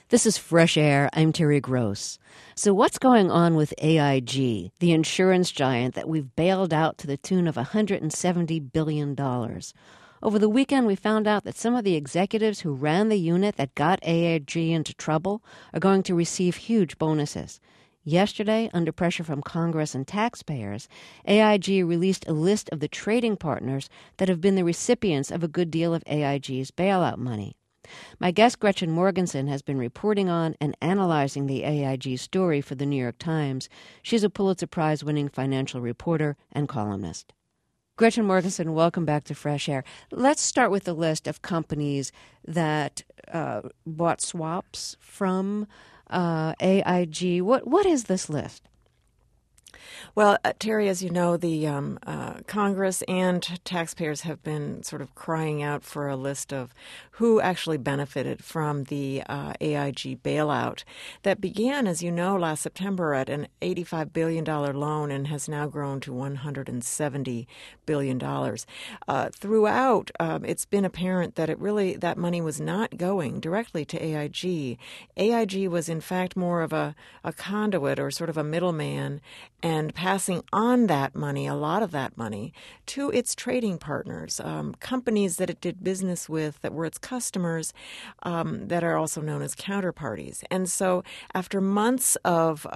This is Fresh Air. I'm Terry Gross. So what's going on with AIG, the insurance giant that we've bailed out to the tune of $170 billion? Over the weekend, we found out that some of the executives who ran the unit that got AIG into trouble are going to receive huge bonuses. Yesterday, under pressure from Congress and taxpayers, AIG released a list of the trading partners that have been the recipients of a good deal of AIG's bailout money. My guest, Gretchen Morgenson, has been reporting on and analyzing the AIG story for the New York Times. She's a Pulitzer Prize-winning financial reporter and columnist. Gretchen Morgenson, welcome back to Fresh Air. Let's start with the list of companies that bought swaps from AIG. What is this list? Well, Terry, as you know, the Congress and taxpayers have been sort of crying out for a list of who actually benefited from the AIG bailout that began, as you know, last September at an $85 billion loan and has now grown to $170 billion. Throughout, it's been apparent that that money was not going directly to AIG. AIG was, in fact, more of a conduit or sort of a middleman and passing on that money, a lot of that money, to its trading partners, companies that it did business with that were its customers that are also known as counterparties. And so after months of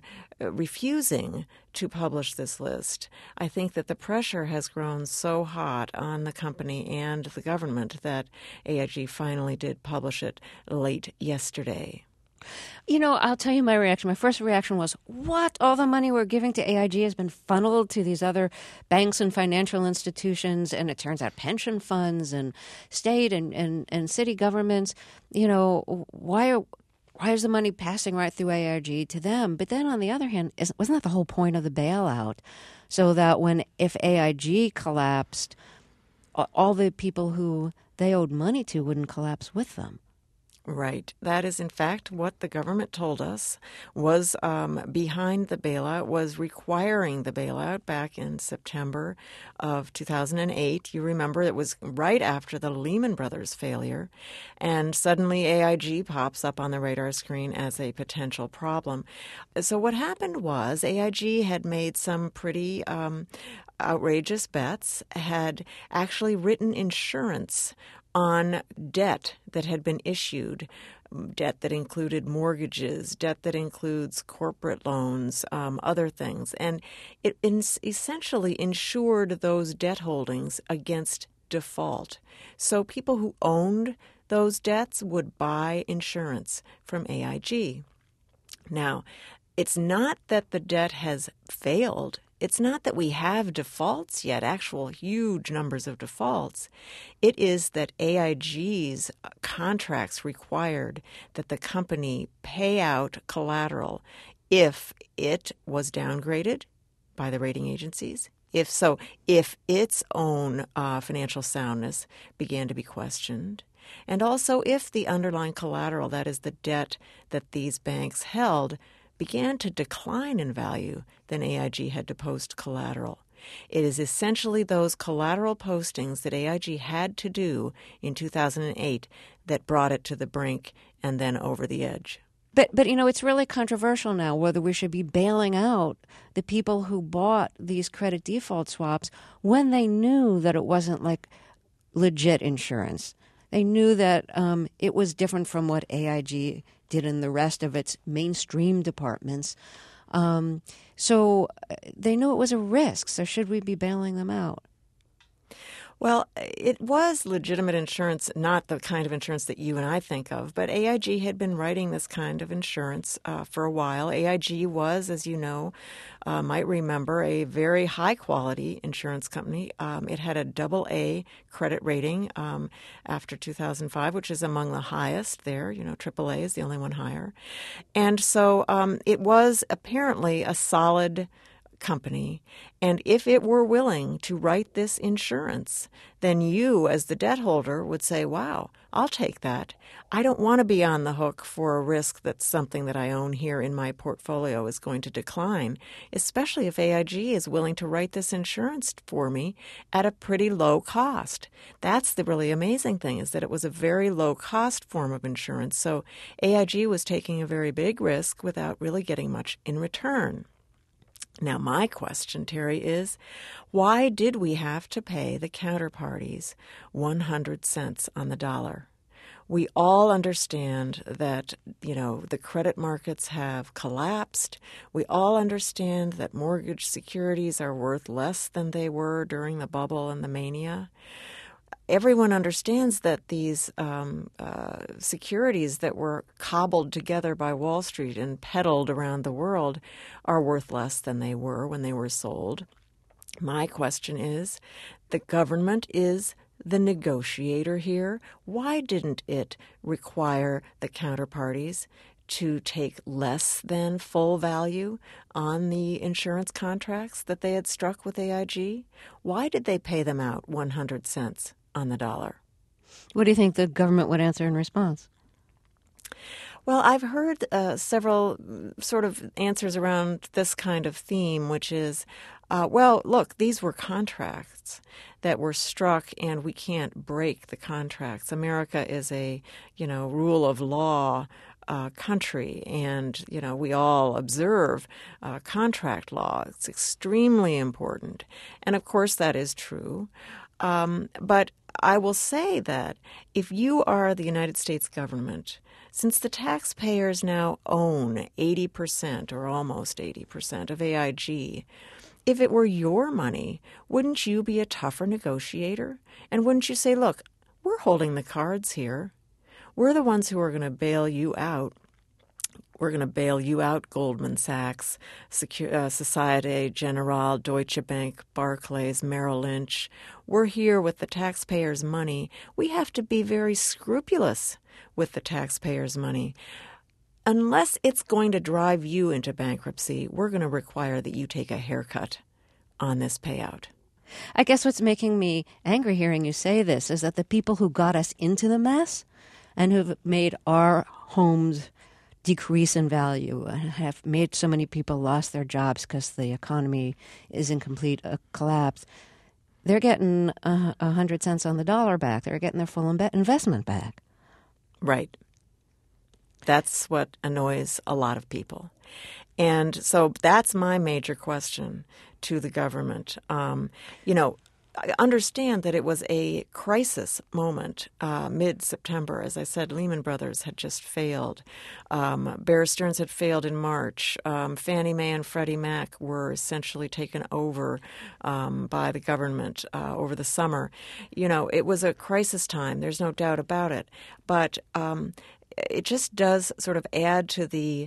refusing to publish this list, I think that the pressure has grown so hot on the company and the government that AIG finally did publish it late yesterday. You know, I'll tell you my reaction. My first reaction was, what? All the money we're giving to AIG has been funneled to these other banks and financial institutions, and it turns out pension funds and state and city governments. You know, why is the money passing right through AIG to them? But then on the other hand, wasn't that the whole point of the bailout? So that if AIG collapsed, all the people who they owed money to wouldn't collapse with them. Right. That is, in fact, what the government told us was behind the bailout, was requiring the bailout back in September of 2008. You remember it was right after the Lehman Brothers failure, and suddenly AIG pops up on the radar screen as a potential problem. So what happened was AIG had made some pretty outrageous bets, had actually written insurance on debt that had been issued, debt that included mortgages, debt that includes corporate loans, other things. And it essentially insured those debt holdings against default. So people who owned those debts would buy insurance from AIG. Now, it's not that the debt has failed. It's not that we have defaults yet, actual huge numbers of defaults. It is that AIG's contracts required that the company pay out collateral if it was downgraded by the rating agencies. If its own financial soundness began to be questioned, and also if the underlying collateral, that is the debt that these banks held, began to decline in value, then AIG had to post collateral. It is essentially those collateral postings that AIG had to do in 2008 that brought it to the brink and then over the edge. But you know, it's really controversial now whether we should be bailing out the people who bought these credit default swaps when they knew that it wasn't like legit insurance. They knew that it was different from what AIG did in the rest of its mainstream departments. So they knew it was a risk. So should we be bailing them out? Well, it was legitimate insurance, not the kind of insurance that you and I think of, but AIG had been writing this kind of insurance for a while. AIG was, as you know, might remember, a very high-quality insurance company. It had a AA credit rating after 2005, which is among the highest there. You know, AAA is the only one higher. And so it was apparently a solid company, and if it were willing to write this insurance, then you, as the debt holder, would say, wow, I'll take that. I don't want to be on the hook for a risk that something that I own here in my portfolio is going to decline, especially if AIG is willing to write this insurance for me at a pretty low cost. That's the really amazing thing, is that it was a very low-cost form of insurance, so AIG was taking a very big risk without really getting much in return. Now, my question, Terry, is why did we have to pay the counterparties 100 cents on the dollar? We all understand that, the credit markets have collapsed. We all understand that mortgage securities are worth less than they were during the bubble and the mania. Everyone understands that these securities that were cobbled together by Wall Street and peddled around the world are worth less than they were when they were sold. My question is, the government is the negotiator here. Why didn't it require the counterparties to take less than full value on the insurance contracts that they had struck with AIG? Why did they pay them out 100 cents on the dollar? What do you think the government would answer in response? Well, I've heard several sort of answers around this kind of theme, which is, well, look, these were contracts that were struck, and we can't break the contracts. America is a, rule of law country, and, we all observe contract law. It's extremely important. And, of course, that is true. But I will say that if you are the United States government, since the taxpayers now own 80% or almost 80% of AIG, if it were your money, wouldn't you be a tougher negotiator? And wouldn't you say, look, we're holding the cards here. We're the ones who are going to bail you out. We're going to bail you out, Goldman Sachs, Societe Generale, Deutsche Bank, Barclays, Merrill Lynch. We're here with the taxpayers' money. We have to be very scrupulous with the taxpayers' money. Unless it's going to drive you into bankruptcy, we're going to require that you take a haircut on this payout. I guess what's making me angry hearing you say this is that the people who got us into the mess and who've made our homes decrease in value and have made so many people lost their jobs because the economy is in complete collapse, they're getting 100 cents on the dollar back. They're getting their full investment back. Right. That's what annoys a lot of people. And so that's my major question to the government. I understand that it was a crisis moment mid-September. As I said, Lehman Brothers had just failed. Bear Stearns had failed in March. Fannie Mae and Freddie Mac were essentially taken over by the government over the summer. It was a crisis time. There's no doubt about it. But it just does sort of add to the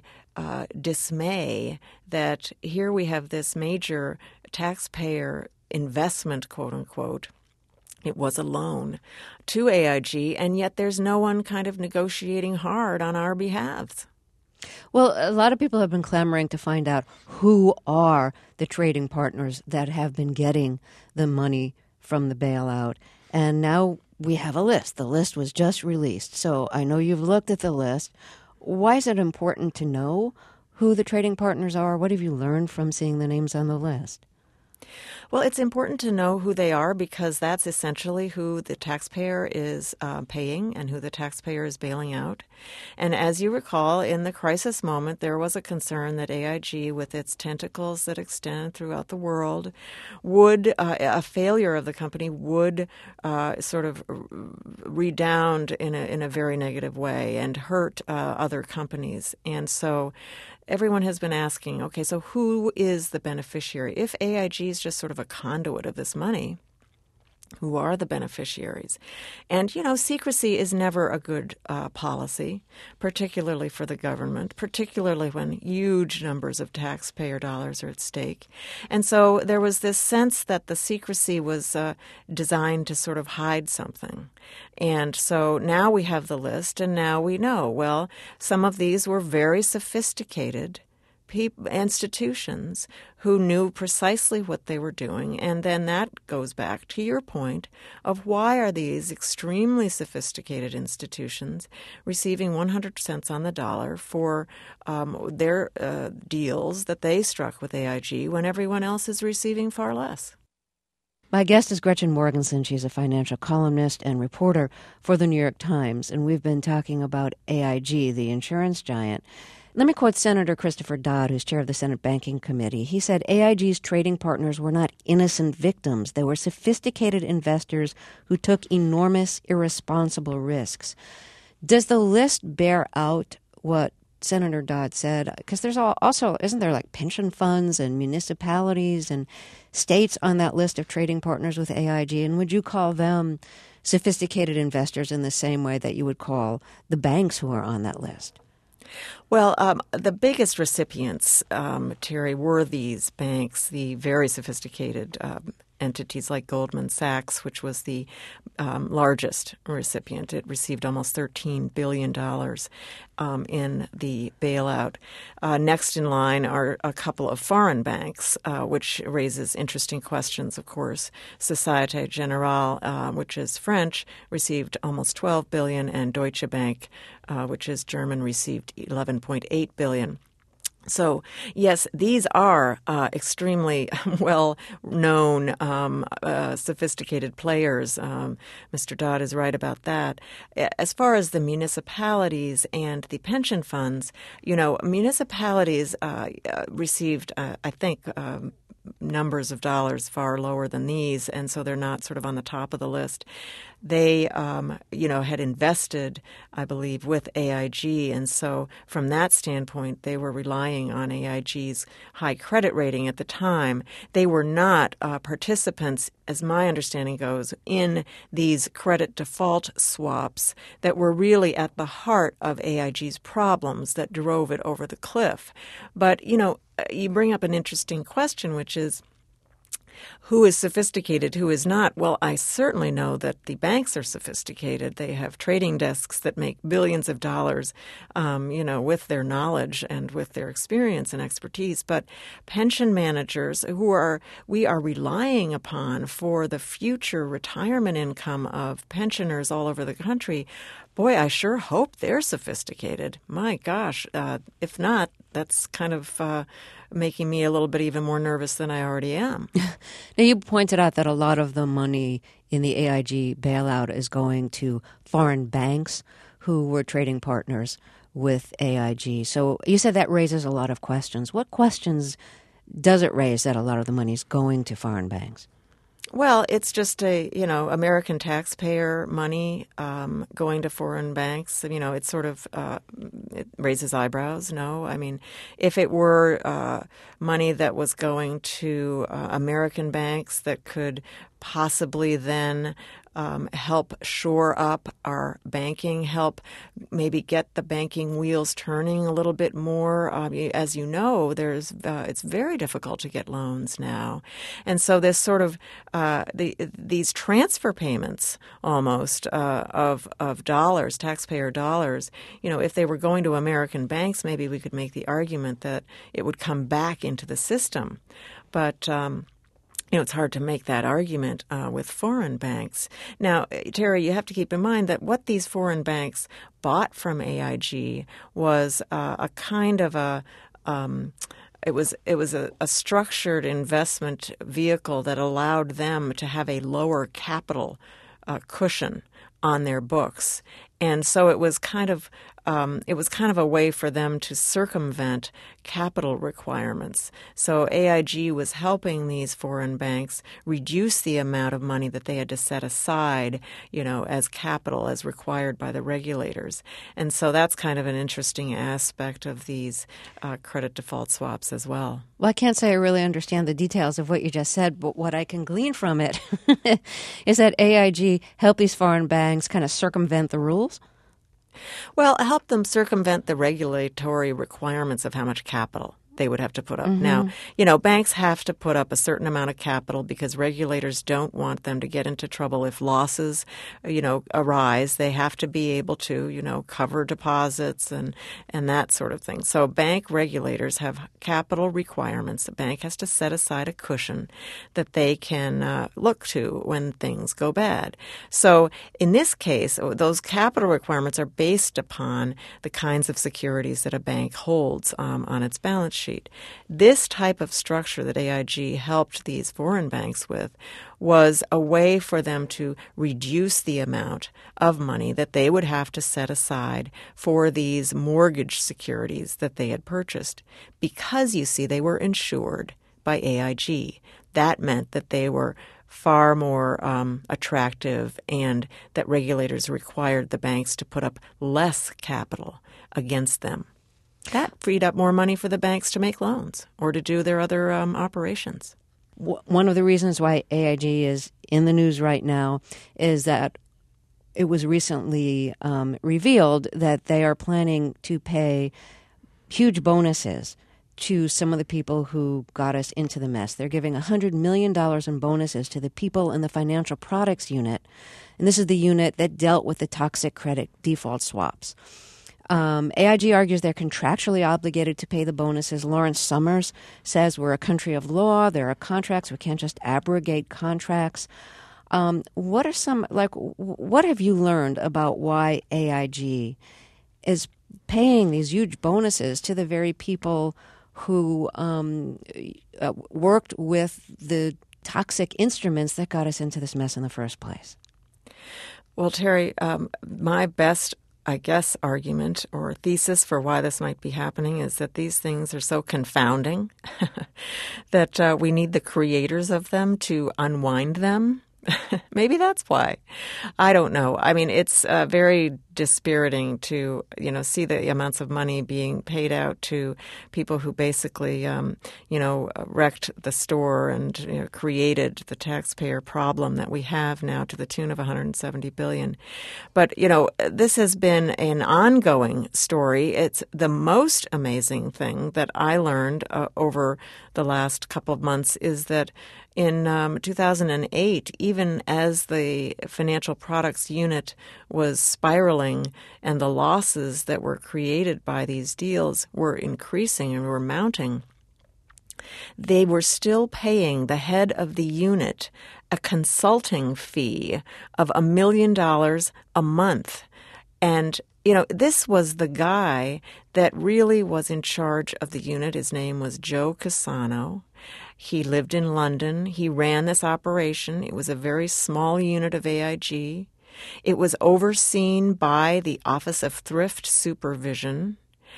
dismay that here we have this major taxpayer investment, quote unquote. It was a loan to AIG, and yet there's no one kind of negotiating hard on our behalf. Well, a lot of people have been clamoring to find out who are the trading partners that have been getting the money from the bailout. And now we have a list. The list was just released. So I know you've looked at the list. Why is it important to know who the trading partners are? What have you learned from seeing the names on the list? Well, it's important to know who they are because that's essentially who the taxpayer is paying and who the taxpayer is bailing out. And as you recall, in the crisis moment, there was a concern that AIG, with its tentacles that extend throughout the world, would a failure of the company would sort of redound in a very negative way and hurt other companies. And so everyone has been asking, okay, so who is the beneficiary? If AIG is just sort of a conduit of this money, who are the beneficiaries? And, secrecy is never a good policy, particularly for the government, particularly when huge numbers of taxpayer dollars are at stake. And so there was this sense that the secrecy was designed to sort of hide something. And so now we have the list, and now we know, well, some of these were very sophisticated institutions who knew precisely what they were doing. And then that goes back to your point of why are these extremely sophisticated institutions receiving 100 cents on the dollar for their deals that they struck with AIG when everyone else is receiving far less. My guest is Gretchen Morgenson. She's a financial columnist and reporter for the New York Times, and we've been talking about AIG, the insurance giant. Let me quote Senator Christopher Dodd, who's chair of the Senate Banking Committee. He said AIG's trading partners were not innocent victims. They were sophisticated investors who took enormous, irresponsible risks. Does the list bear out what Senator Dodd said? Because there's also, isn't there like pension funds and municipalities and states on that list of trading partners with AIG? And would you call them sophisticated investors in the same way that you would call the banks who are on that list? Well, the biggest recipients, Terry, were these banks, the very sophisticated entities like Goldman Sachs, which was the largest recipient. It received almost $13 billion in the bailout. Next in line are a couple of foreign banks, which raises interesting questions, of course. Societe Generale, which is French, received almost $12 billion, and Deutsche Bank, which is German, received $11.8 billion. So, yes, these are extremely well-known, sophisticated players. Mr. Dodd is right about that. As far as the municipalities and the pension funds, municipalities received, I think, numbers of dollars far lower than these, and so they're not sort of on the top of the list. They, had invested, I believe, with AIG, and so from that standpoint, they were relying on AIG's high credit rating at the time. They were not participants, as my understanding goes, in these credit default swaps that were really at the heart of AIG's problems that drove it over the cliff. But, you bring up an interesting question, which is, who is sophisticated, who is not? Well, I certainly know that the banks are sophisticated. They have trading desks that make billions of dollars, with their knowledge and with their experience and expertise. But pension managers we are relying upon for the future retirement income of pensioners all over the country, boy, I sure hope they're sophisticated. My gosh, if not, that's kind of making me a little bit even more nervous than I already am. Now, you pointed out that a lot of the money in the AIG bailout is going to foreign banks who were trading partners with AIG. So you said that raises a lot of questions. What questions does it raise that a lot of the money is going to foreign banks? Well, it's just American taxpayer money going to foreign banks. It's sort of it raises eyebrows. No, I mean, if it were money that was going to American banks that could possibly then help shore up our banking, help maybe get the banking wheels turning a little bit more. As you know, it's very difficult to get loans now, and so this sort of these transfer payments almost of dollars, taxpayer dollars. If they were going to American banks, maybe we could make the argument that it would come back into the system, but. It's hard to make that argument with foreign banks. Now, Terry, you have to keep in mind that what these foreign banks bought from AIG was a kind of it was a structured investment vehicle that allowed them to have a lower capital cushion on their books. And so it was kind of a way for them to circumvent capital requirements. So AIG was helping these foreign banks reduce the amount of money that they had to set aside, as capital as required by the regulators. And so that's kind of an interesting aspect of these credit default swaps as well. Well, I can't say I really understand the details of what you just said, but what I can glean from it is that AIG helped these foreign banks kind of circumvent the rules? Well, help them circumvent the regulatory requirements of how much capital they would have to put up. Now, banks have to put up a certain amount of capital because regulators don't want them to get into trouble if losses, arise. They have to be able to, cover deposits and that sort of thing. So bank regulators have capital requirements. The bank has to set aside a cushion that they can look to when things go bad. So in this case, those capital requirements are based upon the kinds of securities that a bank holds on its balance sheet. This type of structure that AIG helped these foreign banks with was a way for them to reduce the amount of money that they would have to set aside for these mortgage securities that they had purchased. Because, you see, they were insured by AIG. That meant that they were far more attractive and that regulators required the banks to put up less capital against them. That freed up more money for the banks to make loans or to do their other operations. One of the reasons why AIG is in the news right now is that it was recently revealed that they are planning to pay huge bonuses to some of the people who got us into the mess. They're giving $100 million in bonuses to the people in the financial products unit. And this is the unit that dealt with the toxic credit default swaps. AIG argues they're contractually obligated to pay the bonuses. Lawrence Summers says we're a country of law. There are contracts. We can't just abrogate contracts. What have you learned about why AIG is paying these huge bonuses to the very people who worked with the toxic instruments that got us into this mess in the first place? Well, Terry, my best argument or thesis for why this might be happening is that these things are so confounding that we need the creators of them to unwind them. Maybe that's why. I don't know. I mean, it's very dispiriting to, see the amounts of money being paid out to people who basically, wrecked the store and created the taxpayer problem that we have now to the tune of $170 billion. But, this has been an ongoing story. It's the most amazing thing that I learned over the last couple of months is that in 2008, even as the financial products unit was spiraling and the losses that were created by these deals were increasing and were mounting, they were still paying the head of the unit a consulting fee of $1 million a month. And this was the guy that really was in charge of the unit. His name was Joe Cassano. He lived in London. He ran this operation. It was a very small unit of AIG. It was overseen by the Office of Thrift Supervision.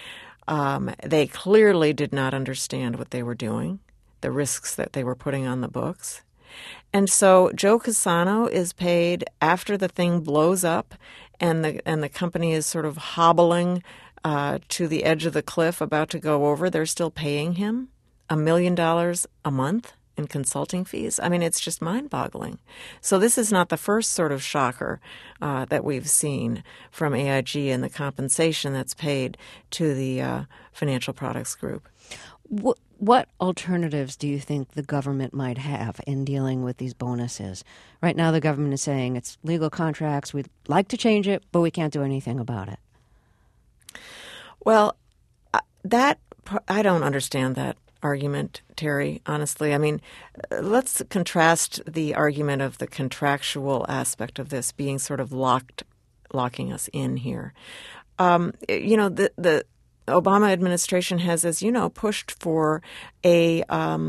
They clearly did not understand what they were doing, the risks that they were putting on the books. And so Joe Cassano is paid after the thing blows up and the company is sort of hobbling to the edge of the cliff, about to go over. They're still paying him $1 million a month in consulting fees. I mean, it's just mind-boggling. So this is not the first sort of shocker that we've seen from AIG and the compensation that's paid to the financial products group. What alternatives do you think the government might have in dealing with these bonuses? Right now, the government is saying it's legal contracts. We'd like to change it, but we can't do anything about it. Well, I don't understand that argument, Terry, honestly. I mean, let's contrast the argument of the contractual aspect of this being sort of locking us in here. The Obama administration has, as you know, pushed for a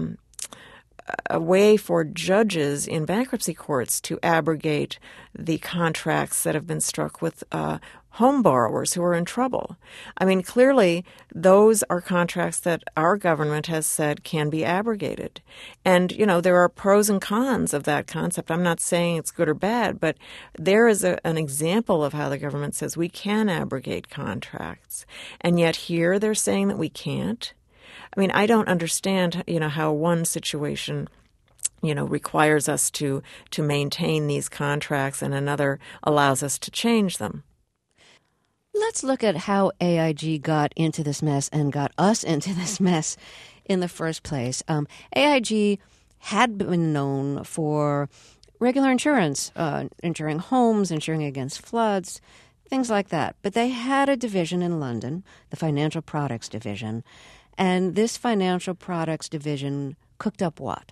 way for judges in bankruptcy courts to abrogate the contracts that have been struck with home borrowers who are in trouble. I mean, clearly, those are contracts that our government has said can be abrogated. And, there are pros and cons of that concept. I'm not saying it's good or bad, but there is an example of how the government says we can abrogate contracts. And yet here they're saying that we can't. I mean, I don't understand, how one situation, requires us to maintain these contracts and another allows us to change them. Let's look at how AIG got into this mess and got us into this mess in the first place. AIG had been known for regular insurance, insuring homes, insuring against floods, things like that. But they had a division in London, the Financial Products Division, and this Financial Products Division cooked up what?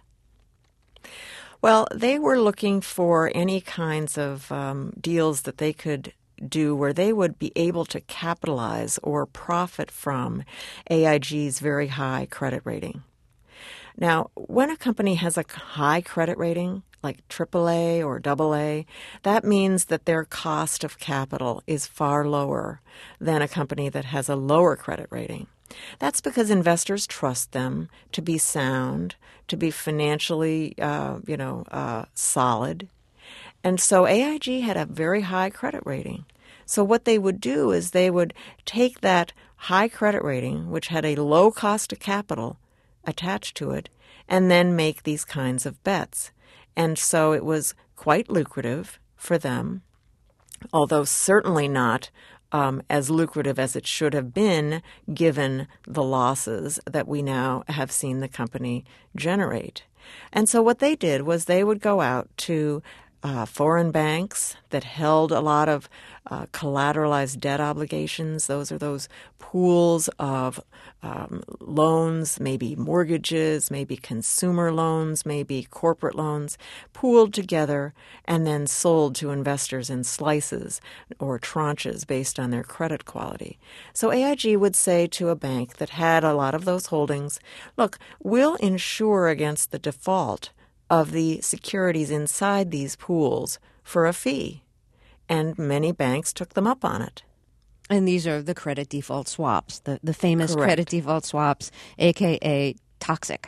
Well, they were looking for any kinds of deals that they could do where they would be able to capitalize or profit from AIG's very high credit rating. Now, when a company has a high credit rating, like AAA or AA, that means that their cost of capital is far lower than a company that has a lower credit rating. That's because investors trust them to be sound, to be financially, solid. And so AIG had a very high credit rating. So what they would do is they would take that high credit rating, which had a low cost of capital attached to it, and then make these kinds of bets. And so it was quite lucrative for them, although certainly not as lucrative as it should have been given the losses that we now have seen the company generate. And so what they did was they would go out to foreign banks that held a lot of collateralized debt obligations. Those are those pools of loans, maybe mortgages, maybe consumer loans, maybe corporate loans, pooled together and then sold to investors in slices or tranches based on their credit quality. So AIG would say to a bank that had a lot of those holdings, look, we'll insure against the default of the securities inside these pools for a fee. And many banks took them up on it. And these are the credit default swaps, the famous Correct. credit default swaps, a.k.a. toxic.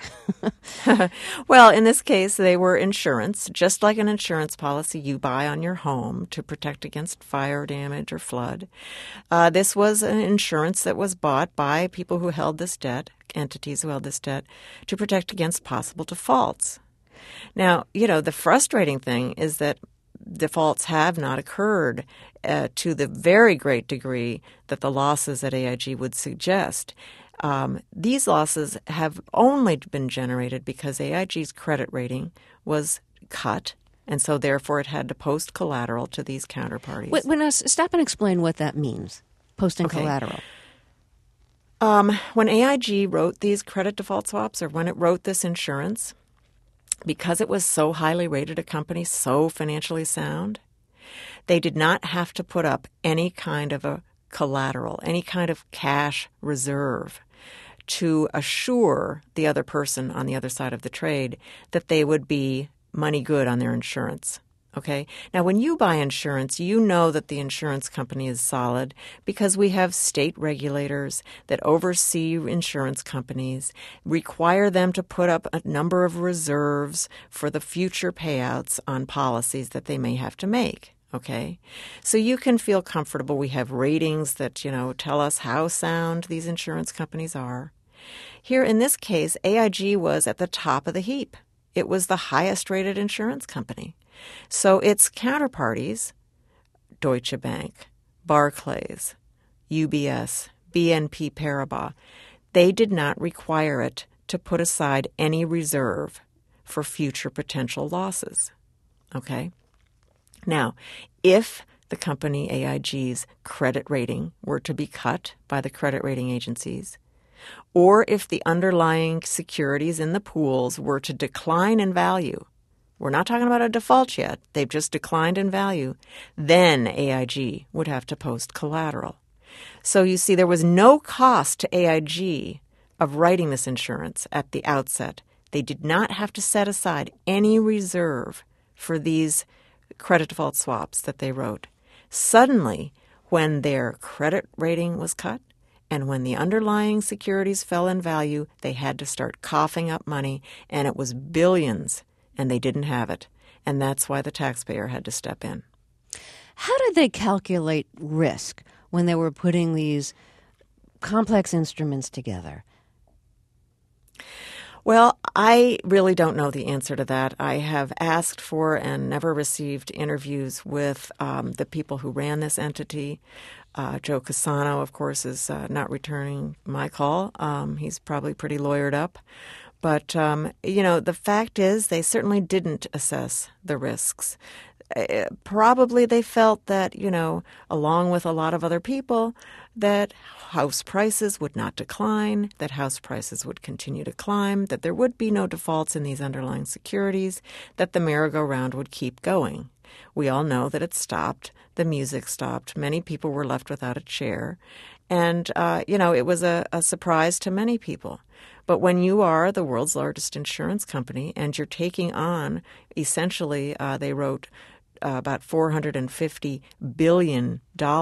Well, in this case, they were insurance, just like an insurance policy you buy on your home to protect against fire damage or flood. This was an insurance that was bought by people who held this debt, entities who held this debt, to protect against possible defaults. Now, the frustrating thing is that defaults have not occurred to the very great degree that the losses at AIG would suggest. These losses have only been generated because AIG's credit rating was cut, and so therefore it had to post collateral to these counterparties. Stop and explain what that means, posting collateral. When AIG wrote these credit default swaps, or when it wrote this insurance, because it was so highly rated a company, so financially sound, they did not have to put up any kind of a collateral, any kind of cash reserve to assure the other person on the other side of the trade that they would be money good on their insurance. Okay? Now, when you buy insurance, you know that the insurance company is solid because we have state regulators that oversee insurance companies, require them to put up a number of reserves for the future payouts on policies that they may have to make. Okay? So you can feel comfortable. We have ratings that, tell us how sound these insurance companies are. Here, in this case, AIG was at the top of the heap. It was the highest rated insurance company. So its counterparties, Deutsche Bank, Barclays, UBS, BNP Paribas, they did not require it to put aside any reserve for future potential losses. Okay? Now, if the company AIG's credit rating were to be cut by the credit rating agencies, or if the underlying securities in the pools were to decline in value, we're not talking about a default yet, they've just declined in value, then AIG would have to post collateral. So you see, there was no cost to AIG of writing this insurance at the outset. They did not have to set aside any reserve for these credit default swaps that they wrote. Suddenly, when their credit rating was cut and when the underlying securities fell in value, they had to start coughing up money, and it was billions, and they didn't have it. And that's why the taxpayer had to step in. How did they calculate risk when they were putting these complex instruments together? Well, I really don't know the answer to that. I have asked for and never received interviews with the people who ran this entity. Joe Cassano, of course, is not returning my call. He's probably pretty lawyered up. But, the fact is they certainly didn't assess the risks. Probably they felt that, along with a lot of other people, that house prices would not decline, that house prices would continue to climb, that there would be no defaults in these underlying securities, that the merry-go-round would keep going. We all know that it stopped. The music stopped. Many people were left without a chair. And, it was a surprise to many people. But when you are the world's largest insurance company and you're taking on, essentially, they wrote about $450 billion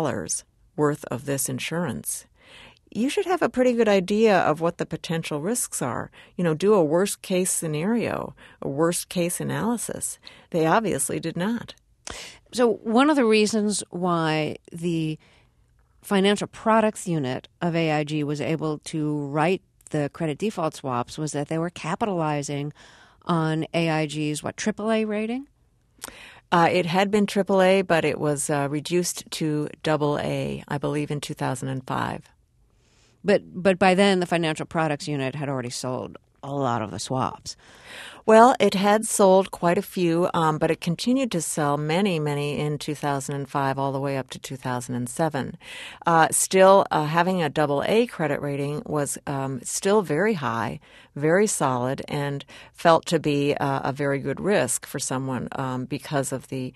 worth of this insurance, you should have a pretty good idea of what the potential risks are. Do a worst case scenario, a worst case analysis. They obviously did not. So one of the reasons why the financial products unit of AIG was able to write the credit default swaps was that they were capitalizing on AIG's, AAA rating? It had been AAA, but it was reduced to AA, I believe, in 2005. But by then, the financial products unit had already sold a lot of the swaps. Well, it had sold quite a few, but it continued to sell many, many in 2005 all the way up to 2007. Still, having a AA credit rating was still very high, very solid, and felt to be a very good risk for someone because of the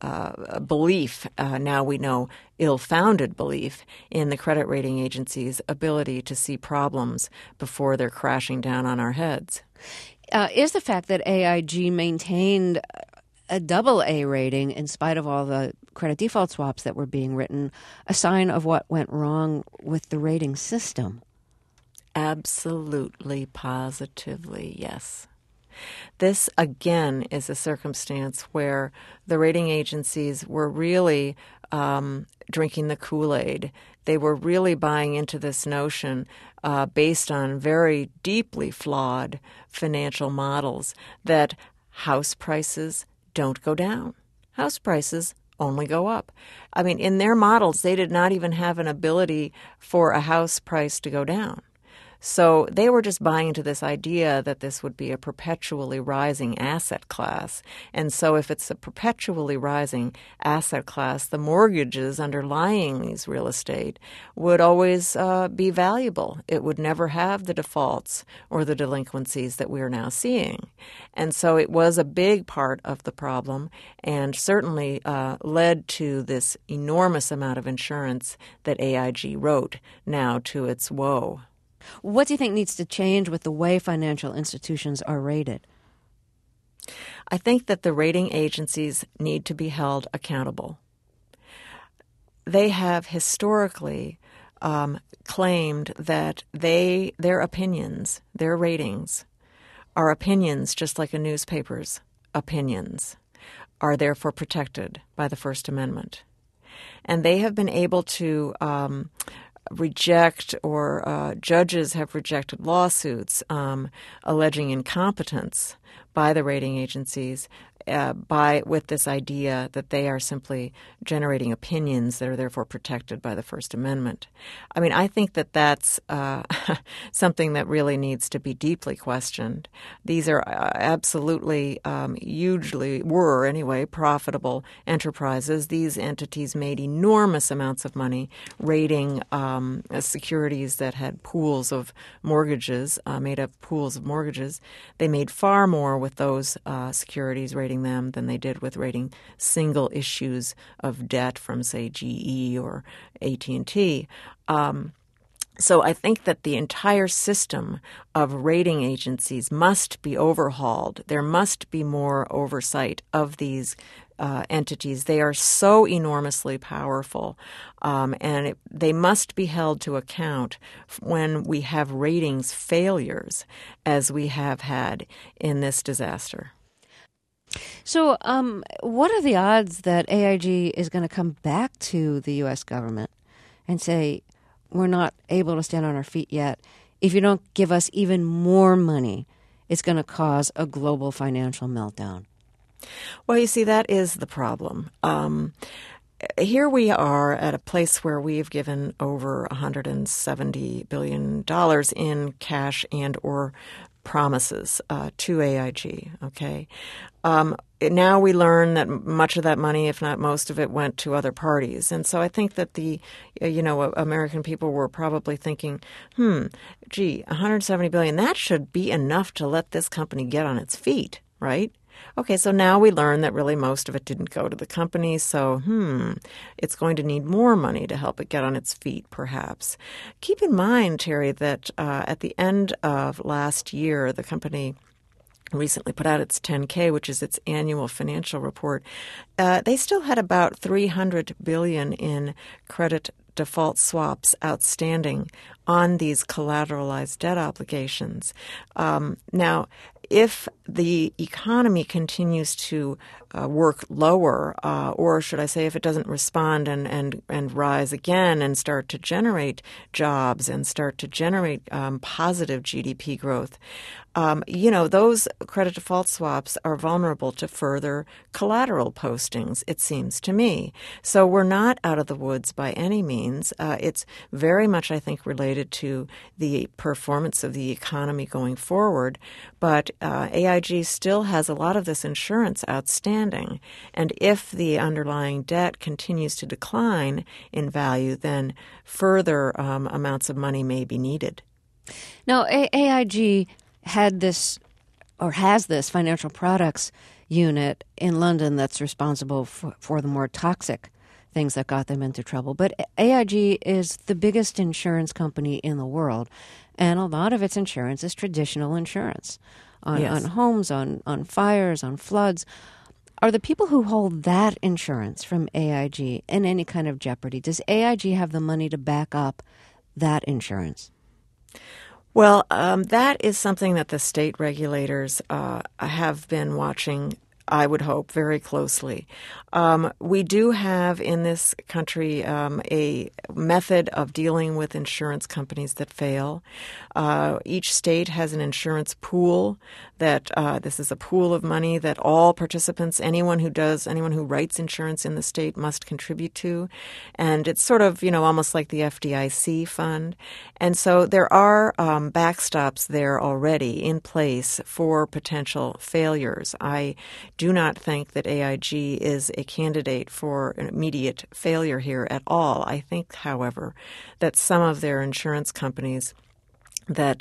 belief, now we know ill-founded belief, in the credit rating agency's ability to see problems before they're crashing down on our heads. Is the fact that AIG maintained a AA rating in spite of all the credit default swaps that were being written a sign of what went wrong with the rating system? Absolutely, positively, yes. This, again, is a circumstance where the rating agencies were really drinking the Kool-Aid. They were really buying into this notion based on very deeply flawed financial models that house prices don't go down. House prices only go up. I mean, in their models, they did not even have an ability for a house price to go down. So they were just buying into this idea that this would be a perpetually rising asset class. And so if it's a perpetually rising asset class, the mortgages underlying these real estate would always be valuable. It would never have the defaults or the delinquencies that we are now seeing. And so it was a big part of the problem and certainly led to this enormous amount of insurance that AIG wrote, now to its woe. What do you think needs to change with the way financial institutions are rated? I think that the rating agencies need to be held accountable. They have historically claimed that their opinions, their ratings, are opinions just like a newspaper's opinions, are therefore protected by the First Amendment. And they have been able to reject, or judges have rejected lawsuits alleging incompetence by the rating agencies with this idea that they are simply generating opinions that are therefore protected by the First Amendment. I mean, I think that that's something that really needs to be deeply questioned. These are absolutely, hugely, were anyway, profitable enterprises. These entities made enormous amounts of money rating securities that had pools of mortgages, made up pools of mortgages. They made far more with those securities rating them than they did with rating single issues of debt from, say, GE or AT&T. So I think that the entire system of rating agencies must be overhauled. There must be more oversight of these entities. They are so enormously powerful, and they must be held to account when we have ratings failures, as we have had in this disaster. So what are the odds that AIG is going to come back to the U.S. government and say, we're not able to stand on our feet yet if you don't give us even more money it's going to cause a global financial meltdown. Well, you see, that is the problem. Here we are at a place where we've given over $170 billion in cash and or promises to AIG, okay? Now we learn that much of that money, if not most of it, went to other parties. And so I think that American people were probably thinking, $170 billion, that should be enough to let this company get on its feet, right? Okay, so now we learn that really most of it didn't go to the company, so it's going to need more money to help it get on its feet, perhaps. Keep in mind, Terry, that at the end of last year, the company recently put out its 10K, which is its annual financial report. They still had about $300 billion in credit default swaps outstanding on these collateralized debt obligations. Now, if the economy continues to work lower, or should I say if it doesn't respond and rise again and start to generate jobs and start to generate positive GDP growth, those credit default swaps are vulnerable to further collateral postings, it seems to me. So we're not out of the woods by any means. It's very much, I think, related to the performance of the economy going forward. But AIG still has a lot of this insurance outstanding. And if the underlying debt continues to decline in value, then further amounts of money may be needed. Now, AIG had this or has this financial products unit in London that's responsible for the more toxic things that got them into trouble. But AIG is the biggest insurance company in the world, and a lot of its insurance is traditional insurance on homes, on fires, on floods. Are the people who hold that insurance from AIG in any kind of jeopardy? Does AIG have the money to back up that insurance? Well, that is something that the state regulators have been watching, I would hope, very closely. We do have in this country a method of dealing with insurance companies that fail. Each state has an insurance pool that this is a pool of money that all participants, anyone who writes insurance in the state must contribute to. And it's sort of, almost like the FDIC fund. And so there are backstops there already in place for potential failures. I do not think that AIG is a candidate for an immediate failure here at all. I think, however, that some of their insurance companies that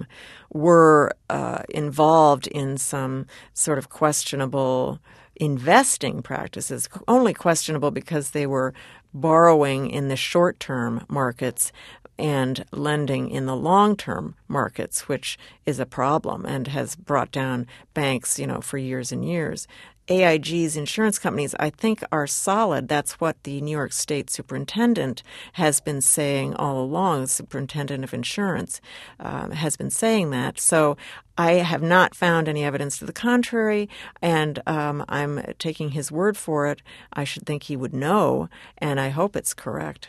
were involved in some sort of questionable investing practices, only questionable because they were borrowing in the short-term markets and lending in the long-term markets, which is a problem and has brought down banks, for years and years. AIG's insurance companies, I think, are solid. That's what the New York State superintendent has been saying all along. The superintendent of insurance has been saying that. So I have not found any evidence to the contrary, and I'm taking his word for it. I should think he would know, and I hope it's correct.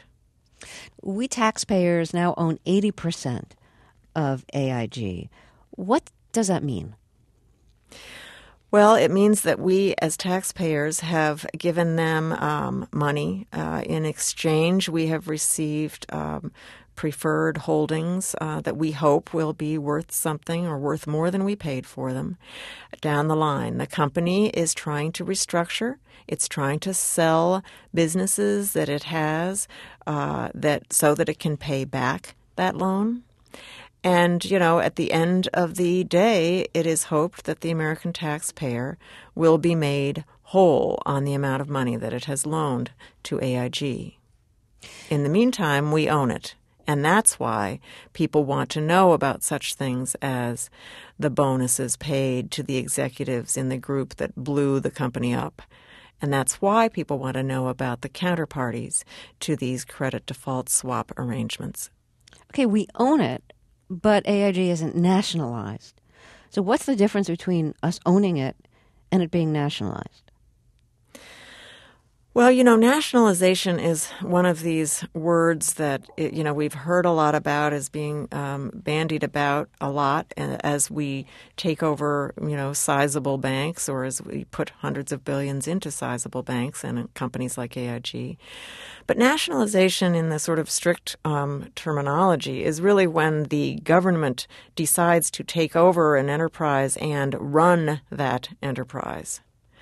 We taxpayers now own 80% of AIG. What does that mean? Well, it means that we as taxpayers have given them money. In exchange, we have received preferred holdings that we hope will be worth something or worth more than we paid for them down the line. The company is trying to restructure. It's trying to sell businesses that it has so that it can pay back that loan. And, at the end of the day, it is hoped that the American taxpayer will be made whole on the amount of money that it has loaned to AIG. In the meantime, we own it. And that's why people want to know about such things as the bonuses paid to the executives in the group that blew the company up. And that's why people want to know about the counterparties to these credit default swap arrangements. Okay, we own it, but AIG isn't nationalized. So what's the difference between us owning it and it being nationalized? Well, nationalization is one of these words that, we've heard a lot about as being bandied about a lot as we take over, sizable banks, or as we put hundreds of billions into sizable banks and companies like AIG. But nationalization in the sort of strict terminology is really when the government decides to take over an enterprise and run that enterprise.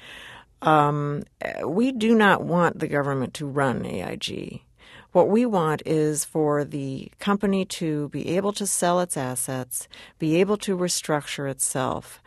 We do not want the government to run AIG. What we want is for the company to be able to sell its assets, be able to restructure itself,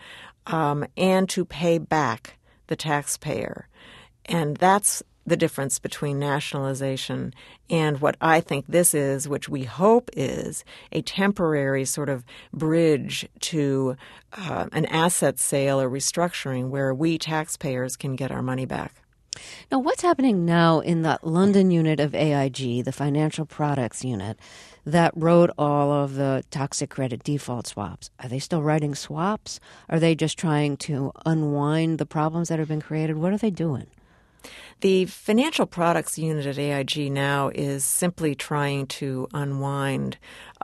and to pay back the taxpayer. And that's the difference between nationalization and what I think this is, which we hope is a temporary sort of bridge to an asset sale or restructuring where we taxpayers can get our money back. Now, what's happening now in that London unit of AIG, the financial products unit, that wrote all of the toxic credit default swaps? Are they still writing swaps? Are they just trying to unwind the problems that have been created? What are they doing? The financial products unit at AIG now is simply trying to unwind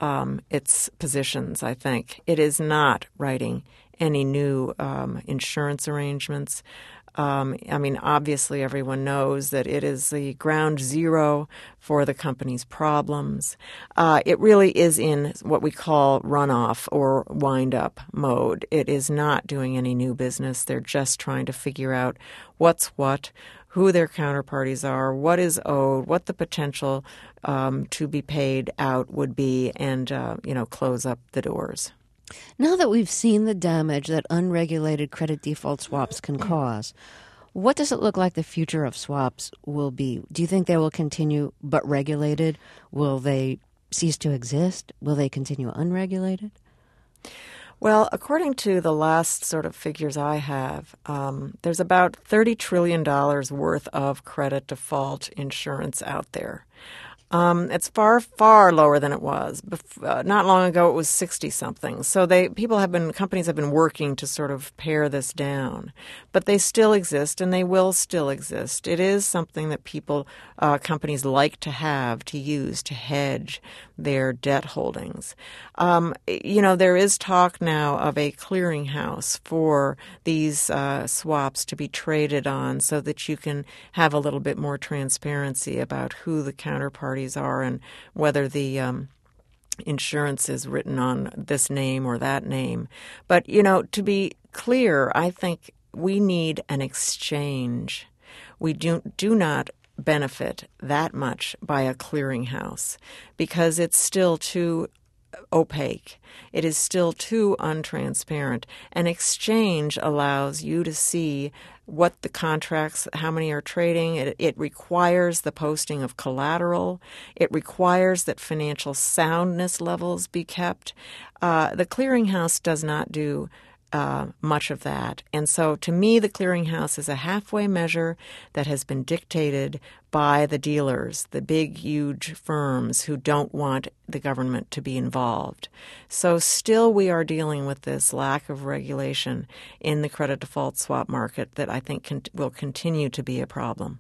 its positions, I think. It is not writing any new insurance arrangements. Obviously everyone knows that it is the ground zero for the company's problems. It really is in what we call runoff or wind-up mode. It is not doing any new business. They're just trying to figure out what's what, who their counterparties are, what is owed, what the potential to be paid out would be, and, close up the doors. Now that we've seen the damage that unregulated credit default swaps can cause, what does it look like the future of swaps will be? Do you think they will continue but regulated? Will they cease to exist? Will they continue unregulated? Well, according to the last sort of figures I have, there's about $30 trillion worth of credit default insurance out there. It's far, far lower than it was. Not long ago, it was 60-something. So companies have been working to sort of pare this down. But they still exist, and they will still exist. It is something that companies like to have, to use, to hedge their debt holdings. There is talk now of a clearinghouse for these swaps to be traded on so that you can have a little bit more transparency about who the counterparties are and whether the insurance is written on this name or that name. But, to be clear, I think we need an exchange. We do not benefit that much by a clearinghouse because it's still too opaque. It is still too untransparent. An exchange allows you to see what the contracts, how many are trading. It requires the posting of collateral. It requires that financial soundness levels be kept. The clearinghouse does not do much of that. And so to me, the clearinghouse is a halfway measure that has been dictated by the dealers, the big, huge firms who don't want the government to be involved. So still we are dealing with this lack of regulation in the credit default swap market that I think will continue to be a problem.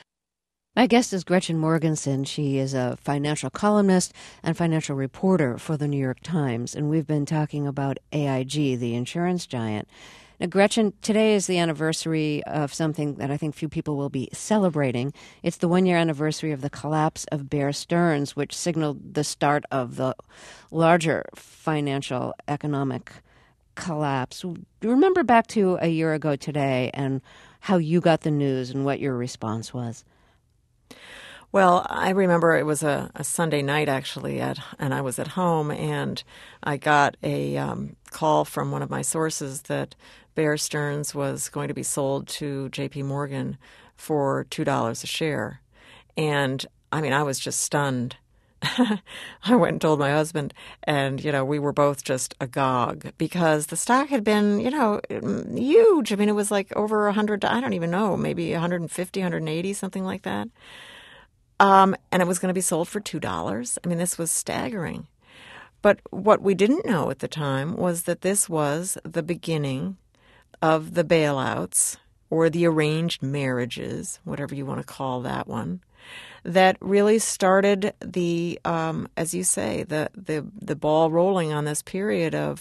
My guest is Gretchen Morgenson. She is a financial columnist and financial reporter for the New York Times, and we've been talking about AIG, the insurance giant. Now, Gretchen, today is the anniversary of something that I think few people will be celebrating. It's the one-year anniversary of the collapse of Bear Stearns, which signaled the start of the larger financial economic collapse. Remember back to a year ago today and how you got the news and what your response was. Well, I remember it was a Sunday night, actually, and I was at home, and I got a call from one of my sources that Bear Stearns was going to be sold to J.P. Morgan for $2 a share. And, I was just stunned. I went and told my husband, and, we were both just agog because the stock had been, huge. It was like over 100, I don't even know, maybe 150, 180, something like that. And it was going to be sold for $2. This was staggering. But what we didn't know at the time was that this was the beginning of the bailouts or the arranged marriages, whatever you want to call that one, that really started the, as you say, the ball rolling on this period of,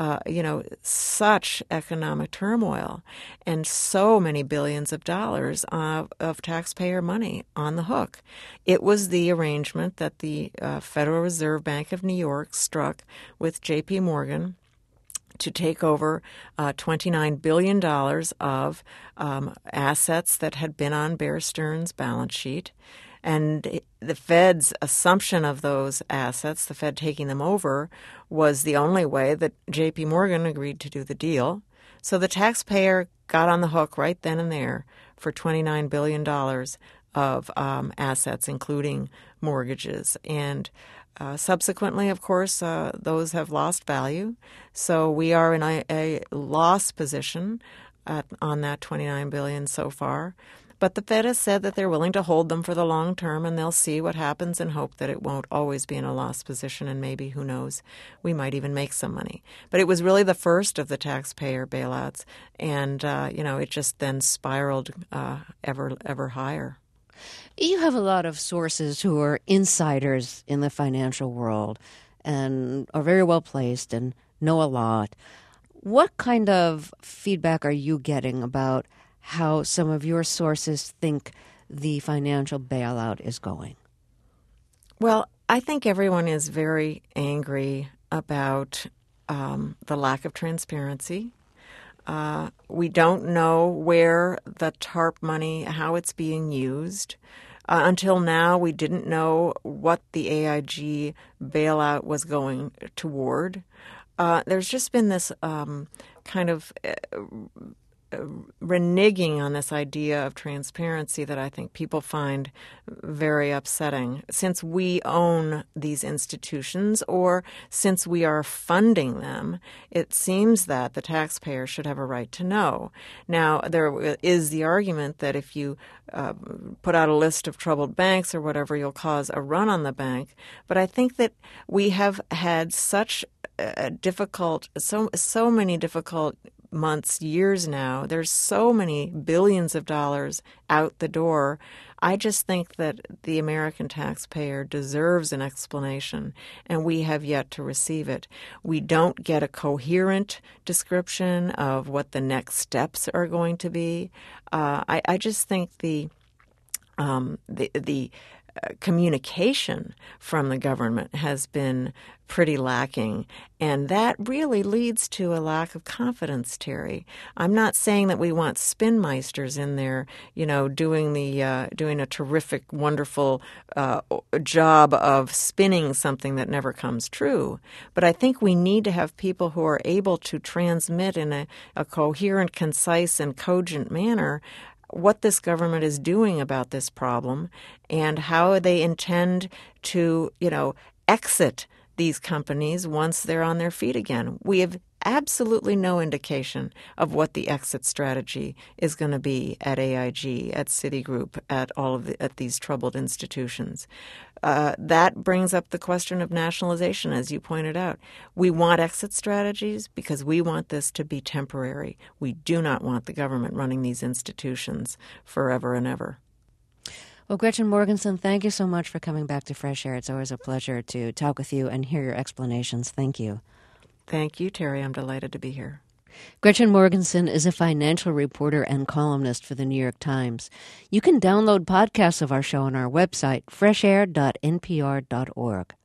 such economic turmoil and so many billions of dollars of taxpayer money on the hook. It was the arrangement that the Federal Reserve Bank of New York struck with J.P. Morgan to take over $29 billion of assets that had been on Bear Stearns' balance sheet. And the Fed's assumption of those assets, the Fed taking them over, was the only way that J.P. Morgan agreed to do the deal. So the taxpayer got on the hook right then and there for $29 billion of assets, including mortgages. And subsequently, of course, those have lost value. So we are in a loss position on that $29 billion so far. But the Fed has said that they're willing to hold them for the long term, and they'll see what happens and hope that it won't always be in a loss position, and maybe, who knows, we might even make some money. But it was really the first of the taxpayer bailouts, and, it just then spiraled ever higher. You have a lot of sources who are insiders in the financial world and are very well placed and know a lot. What kind of feedback are you getting about how some of your sources think the financial bailout is going? Well, I think everyone is very angry about the lack of transparency. We don't know where the TARP money, how it's being used. Until now, we didn't know what the AIG bailout was going toward. There's just been this kind of reneging on this idea of transparency that I think people find very upsetting. Since we own these institutions, or since we are funding them, it seems that the taxpayer should have a right to know. Now, there is the argument that if you put out a list of troubled banks or whatever, you'll cause a run on the bank. But I think that we have had such so many difficult months, years now. There's so many billions of dollars out the door. I just think that the American taxpayer deserves an explanation, and we have yet to receive it. We don't get a coherent description of what the next steps are going to be. I just think the communication from the government has been pretty lacking, and that really leads to a lack of confidence, Terry. I'm not saying that we want spinmeisters in there, doing a terrific, wonderful job of spinning something that never comes true. But I think we need to have people who are able to transmit in a coherent, concise, and cogent manner what this government is doing about this problem and how they intend to, exit these companies once they're on their feet again. We have absolutely no indication of what the exit strategy is going to be at AIG, at Citigroup, at these troubled institutions. That brings up the question of nationalization, as you pointed out. We want exit strategies because we want this to be temporary. We do not want the government running these institutions forever and ever. Well, Gretchen Morgenson, thank you so much for coming back to Fresh Air. It's always a pleasure to talk with you and hear your explanations. Thank you. Thank you, Terry. I'm delighted to be here. Gretchen Morgenson is a financial reporter and columnist for the New York Times. You can download podcasts of our show on our website, freshair.npr.org.